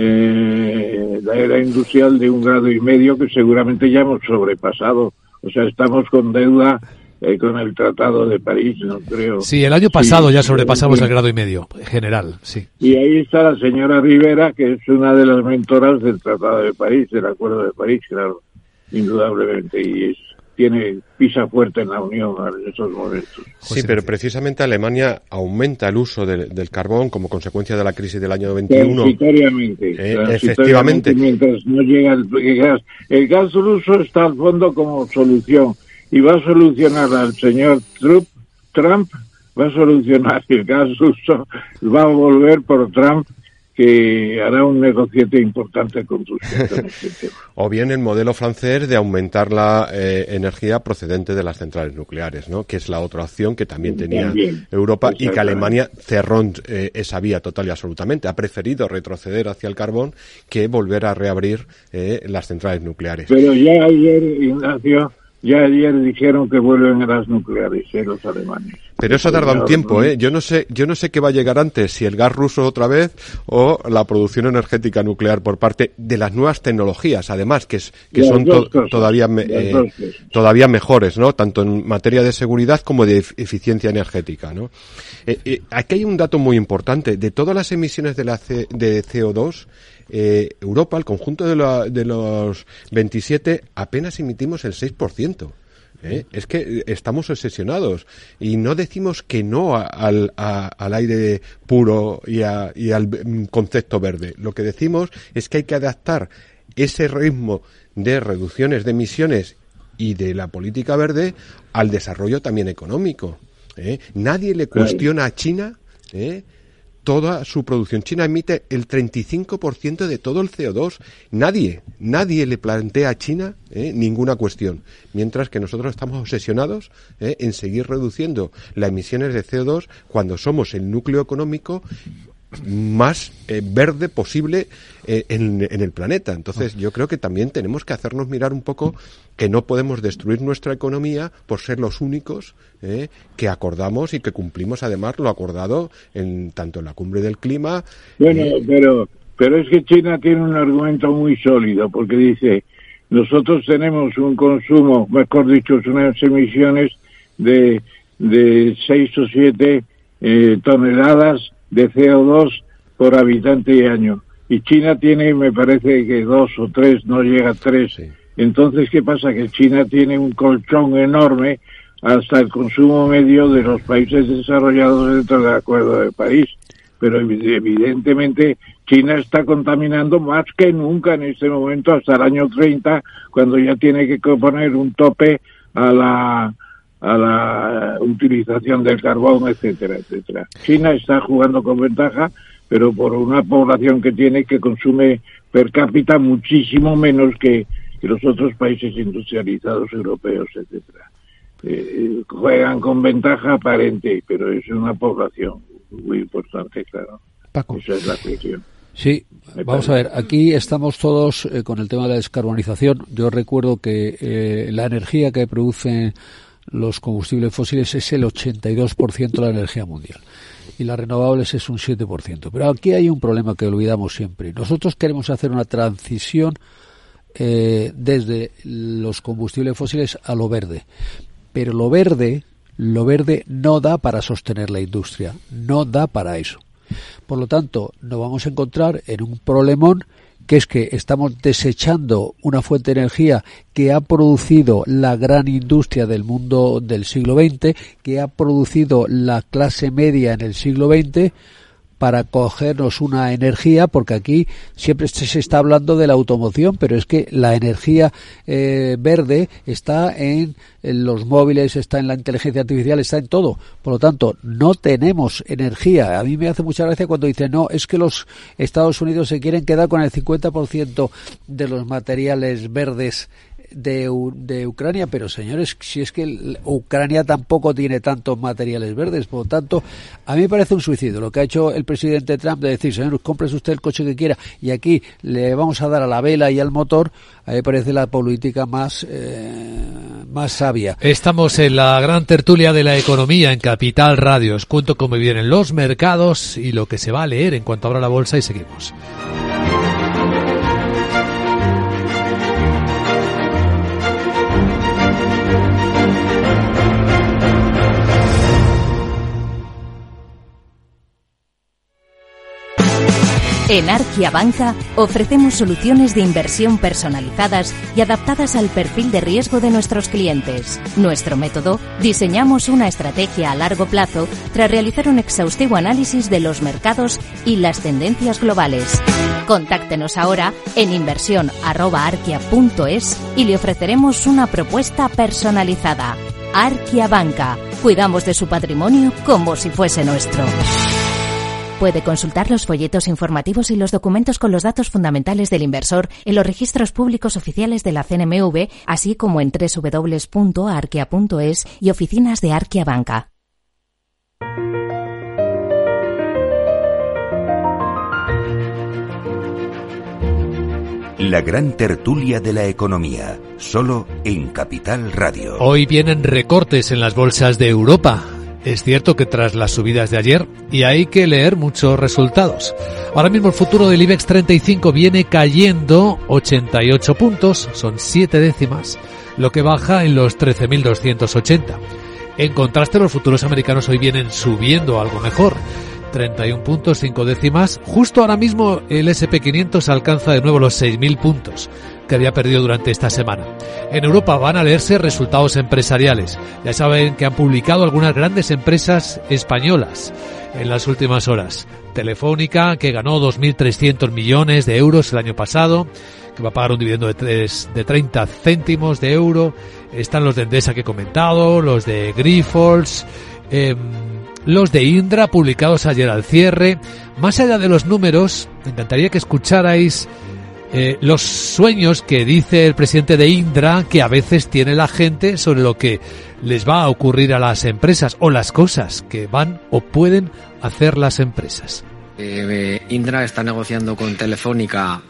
eh, la era industrial de un grado y medio, que seguramente ya hemos sobrepasado. O sea, estamos con deuda eh, con el Tratado de París, no creo. Sí, el año pasado sí, ya sobrepasamos sí. el grado y medio, general, sí. Y ahí está la señora Rivera, que es una de las mentoras del Tratado de París, del Acuerdo de París, claro, indudablemente, y es, tiene pisa fuerte en la Unión en esos momentos. Sí, pero precisamente Alemania aumenta el uso de, del carbón como consecuencia de la crisis del año veintiuno. Transitoriamente, eh, transitoriamente efectivamente. Mientras no llega el, el gas. El gas ruso está al fondo como solución. Y va a solucionar al señor Trump, Trump, va a solucionar el gas ruso, va a volver por Trump, que hará un negociete importante con Rusia. Con este tema. O bien el modelo francés de aumentar la eh, energía procedente de las centrales nucleares, ¿no? Que es la otra opción que también tenía también, Europa y que Alemania cerró eh, esa vía total y absolutamente. Ha preferido retroceder hacia el carbón que volver a reabrir eh, las centrales nucleares. Pero ya ayer, Ignacio... Ya ayer dijeron que vuelven a las nucleares, ¿eh? Los alemanes. Pero eso tarda un tiempo, ¿eh? Yo no sé, yo no sé qué va a llegar antes, si el gas ruso otra vez o la producción energética nuclear por parte de las nuevas tecnologías, además, que es, que son to- todavía, me, eh, todavía mejores, ¿no? Tanto en materia de seguridad como de eficiencia energética, ¿no? Eh, eh, aquí hay un dato muy importante. De todas las emisiones de la C- de C O dos, Eh, Europa, el conjunto de, la, de los veintisiete, apenas emitimos el seis por ciento. ¿eh? Es que estamos obsesionados y no decimos que no a, al, a, al aire puro y, a, y al concepto verde. Lo que decimos es que hay que adaptar ese ritmo de reducciones de emisiones y de la política verde al desarrollo también económico. ¿eh? Nadie le cuestiona a China ¿eh? toda su producción. China emite el treinta y cinco por ciento de todo el C O dos. Nadie, nadie le plantea a China eh, ninguna cuestión. Mientras que nosotros estamos obsesionados eh, en seguir reduciendo las emisiones de C O dos cuando somos el núcleo económico más eh, verde posible eh, en, en el planeta. Entonces, yo creo que también tenemos que hacernos mirar un poco que no podemos destruir nuestra economía por ser los únicos eh, que acordamos y que cumplimos además lo acordado en tanto en la cumbre del clima. Bueno, eh, pero pero es que China tiene un argumento muy sólido, porque dice, nosotros tenemos un consumo, mejor dicho, unas emisiones de de seis o siete eh, toneladas de C O dos por habitante y año. Y China tiene, me parece que dos o tres, no llega a tres. Sí. Entonces, ¿qué pasa? Que China tiene un colchón enorme hasta el consumo medio de los países desarrollados dentro del Acuerdo de París. Pero evidentemente China está contaminando más que nunca en este momento, hasta el año treinta, cuando ya tiene que poner un tope a la a la utilización del carbón, etcétera, etcétera. China está jugando con ventaja, pero por una población que tiene que consume per cápita muchísimo menos que, que los otros países industrializados europeos, etcétera. Eh, juegan con ventaja aparente, pero es una población muy importante, claro. Paco. Esa es la cuestión. Sí, vamos a ver, aquí estamos todos eh, con el tema de la descarbonización. Yo recuerdo que eh, la energía que producen los combustibles fósiles es el ochenta y dos por ciento de la energía mundial y las renovables es un siete por ciento. Pero aquí hay un problema que olvidamos siempre. Nosotros queremos hacer una transición eh, desde los combustibles fósiles a lo verde, pero lo verde, lo verde no da para sostener la industria, no da para eso. Por lo tanto, nos vamos a encontrar en un problemón, que es que estamos desechando una fuente de energía que ha producido la gran industria del mundo del siglo veinte, que ha producido la clase media en el siglo veinte, para cogernos una energía, porque aquí siempre se está hablando de la automoción, pero es que la energía eh, verde está en, en los móviles, está en la inteligencia artificial, está en todo. Por lo tanto, no tenemos energía. A mí me hace mucha gracia cuando dicen, no, es que los Estados Unidos se quieren quedar con el cincuenta por ciento de los materiales verdes de, de Ucrania, pero señores, si es que Ucrania tampoco tiene tantos materiales verdes, por lo tanto, a mí me parece un suicidio lo que ha hecho el presidente Trump de decir, señor, cómprese usted el coche que quiera y aquí le vamos a dar a la vela y al motor. A mí me parece la política más eh, más sabia. Estamos en la gran tertulia de la economía en Capital Radio. Os cuento cómo vienen los mercados y lo que se va a leer en cuanto abra la bolsa y seguimos. En Arquia Banca ofrecemos soluciones de inversión personalizadas y adaptadas al perfil de riesgo de nuestros clientes. Nuestro método, diseñamos una estrategia a largo plazo tras realizar un exhaustivo análisis de los mercados y las tendencias globales. Contáctenos ahora en inversión arroba arquia punto es y le ofreceremos una propuesta personalizada. Arquia Banca. Cuidamos de su patrimonio como si fuese nuestro. Puede consultar los folletos informativos y los documentos con los datos fundamentales del inversor en los registros públicos oficiales de la C N M V, así como en doble u doble u doble u punto arquia punto es y oficinas de Arquia Banca. La gran tertulia de la economía, solo en Capital Radio. Hoy vienen recortes en las bolsas de Europa. Es cierto que tras las subidas de ayer, y hay que leer muchos resultados. Ahora mismo el futuro del IBEX treinta y cinco viene cayendo ochenta y ocho puntos, son siete décimas, lo que baja en los trece mil doscientos ochenta. En contraste, los futuros americanos hoy vienen subiendo algo mejor, treinta y uno puntos, cinco décimas. Justo ahora mismo el ese and pe quinientos alcanza de nuevo los seis mil puntos que había perdido durante esta semana. En Europa van a leerse resultados empresariales. Ya saben que han publicado algunas grandes empresas españolas en las últimas horas. Telefónica, que ganó dos mil trescientos millones de euros el año pasado, que va a pagar un dividendo de, tres, de treinta céntimos de euro. Están los de Endesa que he comentado, los de Grifols, eh, los de Indra, publicados ayer al cierre. Más allá de los números, me encantaría que escucharais Eh, los sueños que dice el presidente de Indra que a veces tiene la gente sobre lo que les va a ocurrir a las empresas o las cosas que van o pueden hacer las empresas. Eh, Indra está negociando con Telefónica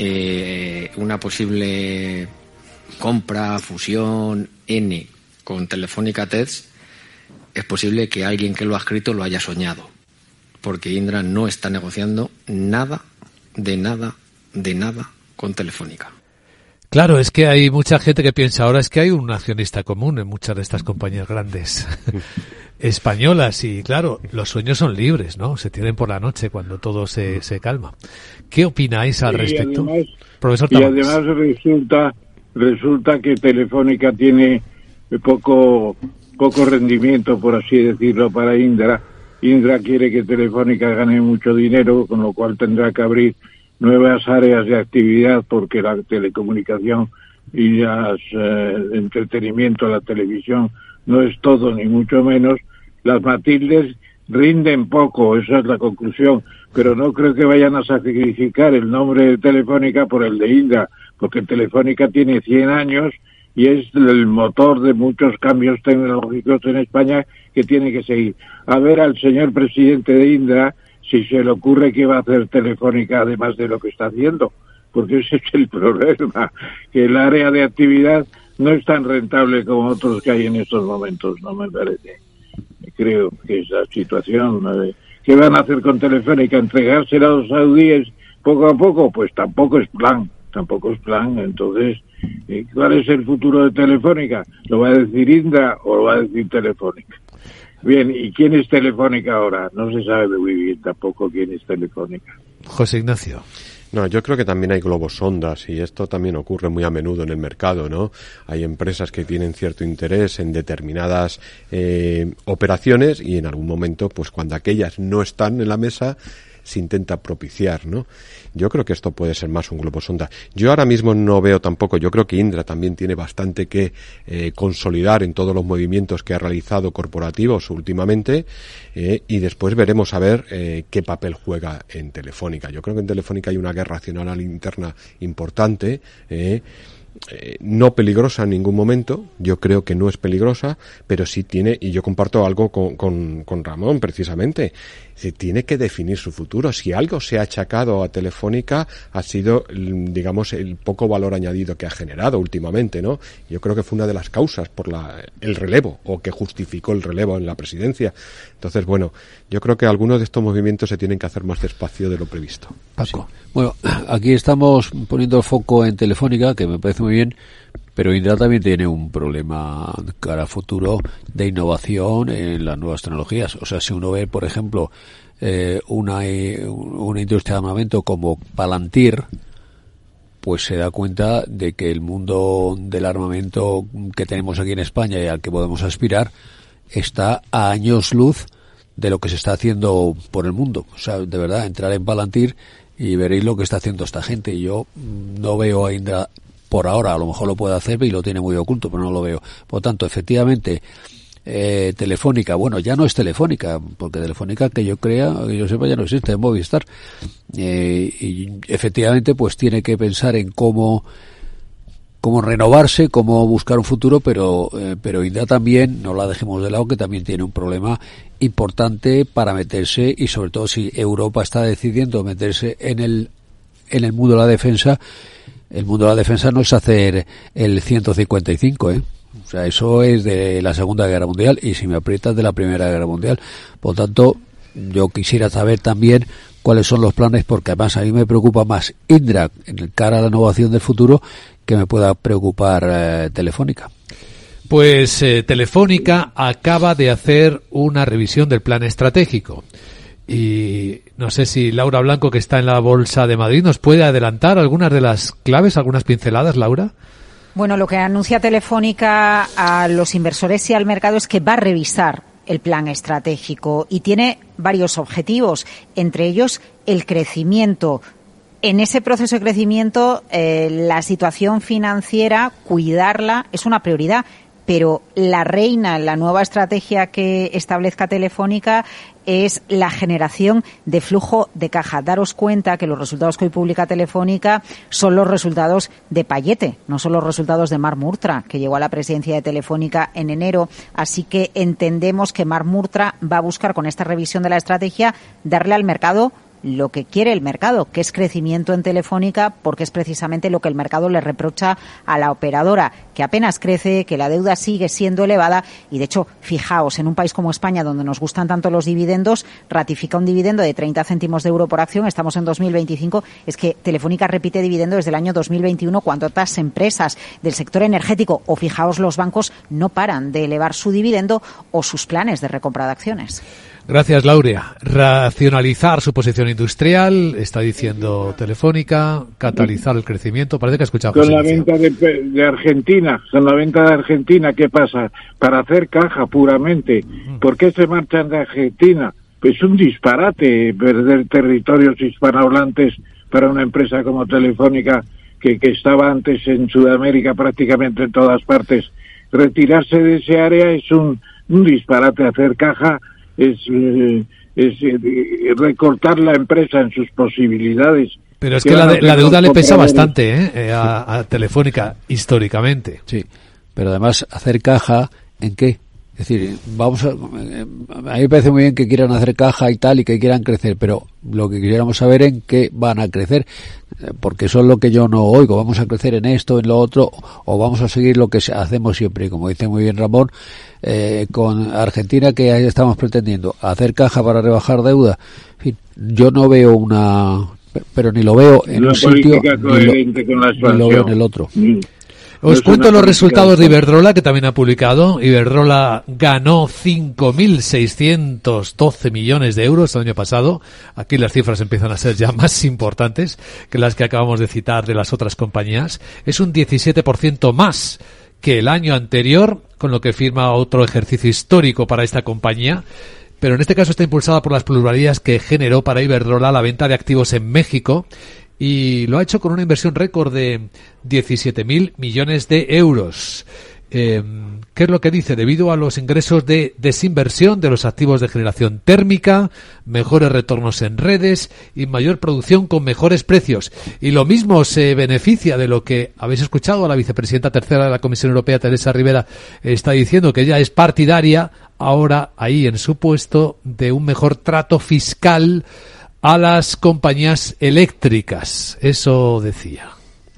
eh, una posible compra, fusión, N, con Telefónica T E D S. Es posible que alguien que lo ha escrito lo haya soñado, porque Indra no está negociando nada, de nada, de nada con Telefónica. Claro, es que hay mucha gente que piensa ahora es que hay un accionista común en muchas de estas compañías grandes españolas y claro, los sueños son libres, ¿no? Se tienen por la noche cuando todo se, se calma. ¿Qué opináis al y respecto? Además, Profesor y Tamames. además resulta, resulta que Telefónica tiene poco, poco rendimiento, por así decirlo, para Indra. Indra quiere que Telefónica gane mucho dinero, con lo cual tendrá que abrir nuevas áreas de actividad porque la telecomunicación y las, eh, el entretenimiento, la televisión no es todo ni mucho menos. Las Matildes rinden poco, esa es la conclusión, pero no creo que vayan a sacrificar el nombre de Telefónica por el de Indra, porque Telefónica tiene cien años y es el motor de muchos cambios tecnológicos en España que tiene que seguir. A ver al señor presidente de Indra si se le ocurre que va a hacer Telefónica además de lo que está haciendo, porque ese es el problema, que el área de actividad no es tan rentable como otros que hay en estos momentos, no me parece. Creo que esa situación, eh, ¿qué van a hacer con Telefónica? ¿Entregársela a los saudíes poco a poco? Pues tampoco es plan, tampoco es plan. Entonces, eh, ¿cuál es el futuro de Telefónica? ¿Lo va a decir Indra o lo va a decir Telefónica? Bien, ¿y quién es Telefónica ahora? No se sabe muy bien tampoco quién es Telefónica. José Ignacio. No, yo creo que también hay globos sondas y esto también ocurre muy a menudo en el mercado, ¿no? Hay empresas que tienen cierto interés en determinadas eh, operaciones y en algún momento, pues cuando aquellas no están en la mesa, se intenta propiciar, ¿no? Yo creo que esto puede ser más un globo sonda. Yo ahora mismo no veo tampoco, yo creo que Indra también tiene bastante que eh, consolidar en todos los movimientos que ha realizado corporativos últimamente eh, y después veremos a ver eh, qué papel juega en Telefónica. Yo creo que en Telefónica hay una guerra racional interna importante, eh, Eh, no peligrosa en ningún momento, yo creo que no es peligrosa, pero sí tiene, y yo comparto algo con, con, con Ramón precisamente, se tiene que definir su futuro. Si algo se ha achacado a Telefónica ha sido, digamos, el poco valor añadido que ha generado últimamente, ¿no? Yo creo que fue una de las causas por la, el relevo, o que justificó el relevo en la presidencia. Entonces, bueno, yo creo que algunos de estos movimientos se tienen que hacer más despacio de lo previsto. Paco. Sí. Bueno, aquí estamos poniendo el foco en Telefónica, que me parece muy bien, pero Indra también tiene un problema cara a futuro de innovación en las nuevas tecnologías. O sea, si uno ve, por ejemplo, eh, una, una industria de armamento como Palantir, pues se da cuenta de que el mundo del armamento que tenemos aquí en España y al que podemos aspirar está a años luz de lo que se está haciendo por el mundo. O sea, de verdad, entrar en Palantir y veréis lo que está haciendo esta gente. Y yo no veo a Indra por ahora, a lo mejor lo puede hacer y lo tiene muy oculto, pero no lo veo. Por tanto, efectivamente, eh, Telefónica, bueno, ya no es Telefónica, porque Telefónica, que yo crea, que yo sepa, ya no existe, es Movistar. Eh, y efectivamente, pues tiene que pensar en cómo cómo renovarse, cómo buscar un futuro, pero eh, pero Indra también, no la dejemos de lado, que también tiene un problema importante para meterse, y sobre todo si Europa está decidiendo meterse en el en el mundo de la defensa. El mundo de la defensa no es hacer el ciento cincuenta y cinco, ¿eh? O sea, eso es de la Segunda Guerra Mundial, y si me aprietas, de la Primera Guerra Mundial. Por tanto, yo quisiera saber también cuáles son los planes, porque además a mí me preocupa más Indra en cara a la innovación del futuro que me pueda preocupar eh, Telefónica. Pues eh, Telefónica acaba de hacer una revisión del plan estratégico. Y no sé si Laura Blanco, que está en la Bolsa de Madrid, nos puede adelantar algunas de las claves, algunas pinceladas, Laura. Bueno, lo que anuncia Telefónica a los inversores y al mercado es que va a revisar el plan estratégico y tiene varios objetivos, entre ellos el crecimiento. En ese proceso de crecimiento, eh, la situación financiera, cuidarla, es una prioridad. Pero la reina, la nueva estrategia que establezca Telefónica es la generación de flujo de caja. Daros cuenta que los resultados que hoy publica Telefónica son los resultados de Payete, no son los resultados de Marc Murtra, que llegó a la presidencia de Telefónica en enero. Así que entendemos que Marc Murtra va a buscar, con esta revisión de la estrategia, darle al mercado lo que quiere el mercado, que es crecimiento en Telefónica, porque es precisamente lo que el mercado le reprocha a la operadora, que apenas crece, que la deuda sigue siendo elevada y, de hecho, fijaos, en un país como España, donde nos gustan tanto los dividendos, ratifica un dividendo de treinta céntimos de euro por acción, estamos en dos mil veinticinco, es que Telefónica repite dividendo desde el año dos mil veintiuno, cuando otras empresas del sector energético, o fijaos, los bancos no paran de elevar su dividendo o sus planes de recompra de acciones. Gracias, Laurea. Racionalizar su posición industrial, está diciendo Telefónica, catalizar el crecimiento. Parece que ha escuchado. Con la venta de, de Argentina, con la venta de Argentina, ¿qué pasa? Para hacer caja puramente. ¿Por qué se marchan de Argentina? Pues un disparate perder territorios hispanohablantes para una empresa como Telefónica, que, que estaba antes en Sudamérica prácticamente en todas partes. Retirarse de ese área es un, un disparate. Hacer caja es, eh, es eh, recortar la empresa en sus posibilidades. Pero es que la, de, la deuda le pesa bastante ¿eh? a, a Telefónica históricamente. Sí, pero además hacer caja, ¿en qué? Es decir, vamos a, a mí me parece muy bien que quieran hacer caja y tal y que quieran crecer, pero lo que quisiéramos saber en qué van a crecer, porque eso es lo que yo no oigo. Vamos a crecer en esto, en lo otro, o vamos a seguir lo que hacemos siempre. Y como dice muy bien Ramón, eh, con Argentina, que estamos pretendiendo hacer caja para rebajar deuda. En fin, yo no veo una, pero ni lo veo en una un sitio ni lo, con la ni lo veo en el otro. Mm. Os cuento los resultados de Iberdrola, que también ha publicado. Iberdrola ganó cinco mil seiscientos doce millones de euros el año pasado. Aquí las cifras empiezan a ser ya más importantes que las que acabamos de citar de las otras compañías. Es un diecisiete por ciento más que el año anterior, con lo que firma otro ejercicio histórico para esta compañía. Pero en este caso está impulsada por las plusvalías que generó para Iberdrola la venta de activos en México, y lo ha hecho con una inversión récord de diecisiete mil millones de euros. Eh, ¿Qué es lo que dice? Debido a los ingresos de desinversión de los activos de generación térmica, mejores retornos en redes y mayor producción con mejores precios. Y lo mismo se beneficia de lo que habéis escuchado a la vicepresidenta tercera de la Comisión Europea, Teresa Rivera, está diciendo que ella es partidaria, ahora ahí en su puesto, de un mejor trato fiscal a las compañías eléctricas. Eso decía.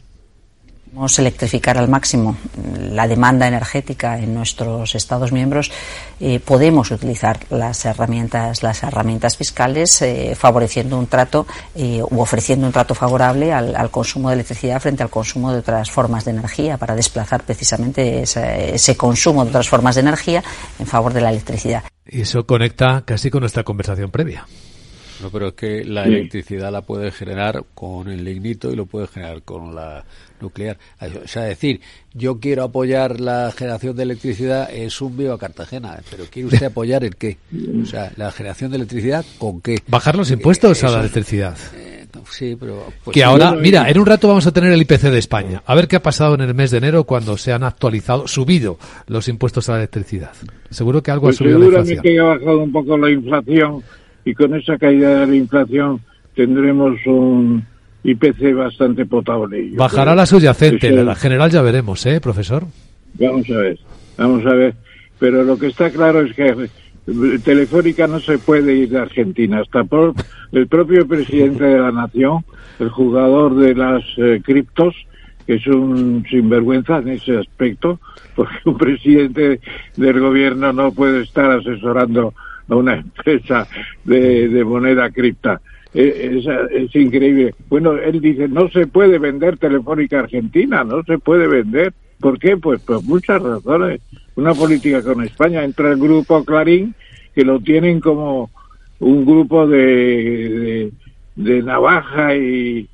Queremos electrificar al máximo la demanda energética en nuestros Estados miembros. Eh, podemos utilizar las herramientas, las herramientas fiscales, eh, favoreciendo un trato eh, u ofreciendo un trato favorable al, al consumo de electricidad frente al consumo de otras formas de energía, para desplazar precisamente ese, ese consumo de otras formas de energía en favor de la electricidad. Y eso conecta casi con nuestra conversación previa. No, pero es que la sí. electricidad la puede generar con el lignito y lo puede generar con la nuclear. O sea, decir, yo quiero apoyar la generación de electricidad es un viva Cartagena, pero ¿quiere usted apoyar el qué? O sea, la generación de electricidad, ¿con qué? Bajar los impuestos eh, a la electricidad. Eh, sí, pero... Pues, que ahora, mira, en un rato vamos a tener el I P C de España. A ver qué ha pasado en el mes de enero cuando se han actualizado, subido los impuestos a la electricidad. Seguro que algo pues ha subido la inflación. Seguramente que ha bajado un poco la inflación, y con esa caída de la inflación tendremos un I P C bastante potable. Bajará la subyacente, la general ya veremos, ¿eh, profesor? Vamos a ver, vamos a ver. Pero lo que está claro es que Telefónica no se puede ir de Argentina. Hasta por el propio presidente de la nación, el jugador de las eh, criptos, que es un sinvergüenza en ese aspecto, porque un presidente del gobierno no puede estar asesorando a una empresa de, de moneda cripta. Es, es, es increíble. Bueno, él dice, no se puede vender Telefónica Argentina, no se puede vender. ¿Por qué? Pues por muchas razones. Una política con España. Entra el grupo Clarín, que lo tienen como un grupo de, de, de navaja y,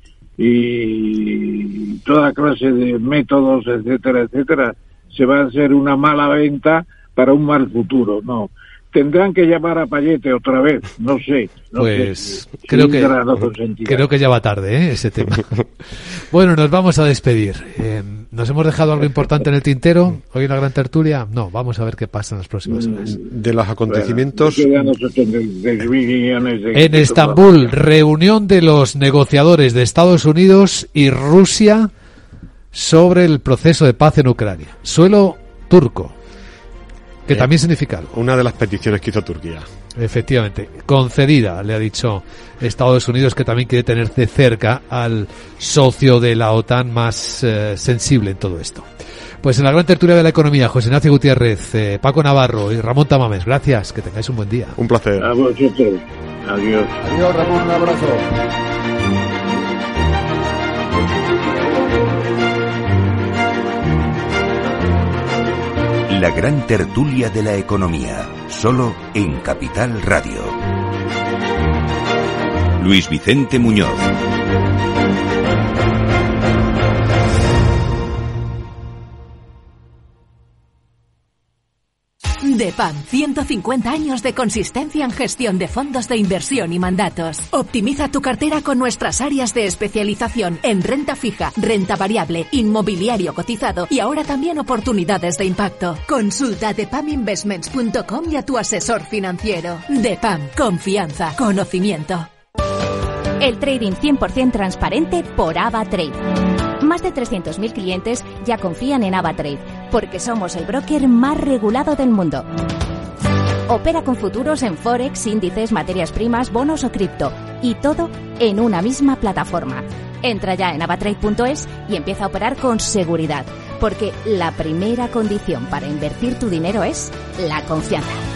y toda clase de métodos, etcétera, etcétera. Se va a hacer una mala venta para un mal futuro, no. Tendrán que llamar a Payete otra vez, no sé. No pues sé, creo que creo que ya va tarde, ¿eh? Ese tema. Bueno, nos vamos a despedir. Eh, ¿Nos hemos dejado algo importante en el tintero? ¿Hoy una gran tertulia? No, vamos a ver qué pasa en las próximas horas. De los acontecimientos... En Estambul, reunión de los negociadores de Estados Unidos y Rusia sobre el proceso de paz en Ucrania. Suelo turco. que eh, también significa algo. Una de las peticiones que hizo Turquía. Efectivamente, concedida, le ha dicho Estados Unidos, que también quiere tener de cerca al socio de la OTAN más eh, sensible en todo esto. Pues en la gran tertulia de la economía, José Ignacio Gutiérrez, eh, Paco Navarro y Ramón Tamames, gracias, que tengáis un buen día. Un placer. A vosotros. Adiós. Adiós, Ramón, un abrazo. La gran tertulia de la economía, solo en Capital Radio. Luis Vicente Muñoz. DEPAM, ciento cincuenta años de consistencia en gestión de fondos de inversión y mandatos. Optimiza tu cartera con nuestras áreas de especialización en renta fija, renta variable, inmobiliario cotizado y ahora también oportunidades de impacto. Consulta depam investments punto com y a tu asesor financiero. DEPAM, confianza, conocimiento. El trading cien por ciento transparente por AvaTrade. Más de trescientos mil clientes ya confían en AvaTrade, porque somos el broker más regulado del mundo. Opera con futuros en Forex, índices, materias primas, bonos o cripto, y todo en una misma plataforma. Entra ya en avatrade punto es y empieza a operar con seguridad, porque la primera condición para invertir tu dinero es la confianza.